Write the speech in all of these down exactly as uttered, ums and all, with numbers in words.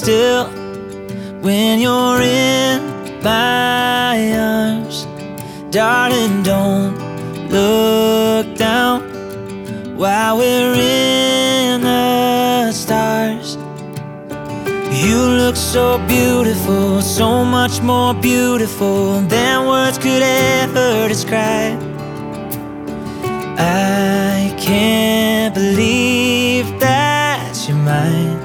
still when you're in my arms. Darling, don't look down while we're in the stars. You look so beautiful, so much more beautiful than words could ever describe. I can't believe that you're mine.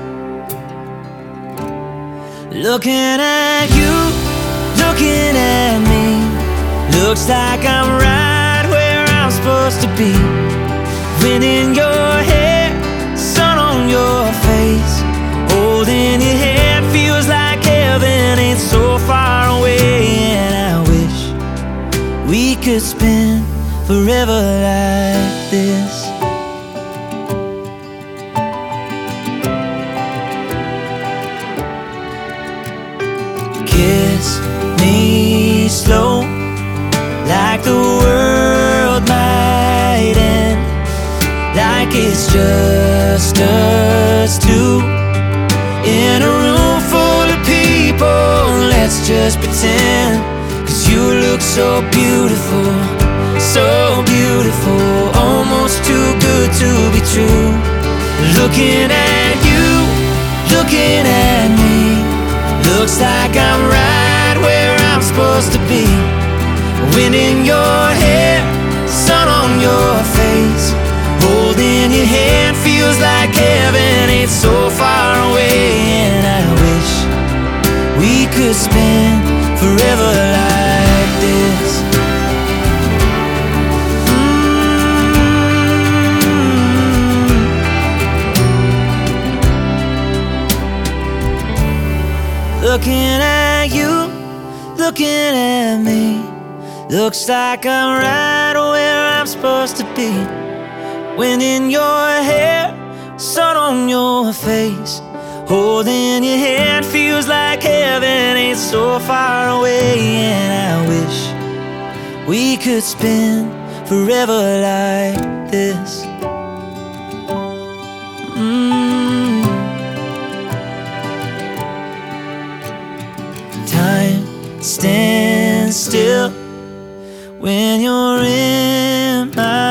Looking at you, looking at me, looks like I'm right where I'm supposed to be. Wind in your hair, sun on your face, holding your hand feels like heaven ain't so far away. And I wish we could spend forever like this. Kiss me slow, like the world might end, like it's just us two in a room full of people. Let's just pretend, 'cause you look so beautiful, so beautiful, almost too good to be true. Looking at you, looking at me, looks like I'm right where I'm supposed to be. Wind in your hair, sun on your face, holding your hand feels like heaven ain't so far away. And I wish we could spend forever like this. Mm-hmm. Looking at you, looking at me, looks like I'm right where I'm supposed to be. Wind in your hair, sun on your face, holding your hand feels like heaven ain't so far away. And I wish we could spend forever like this. Mm. Time stands still when you're in my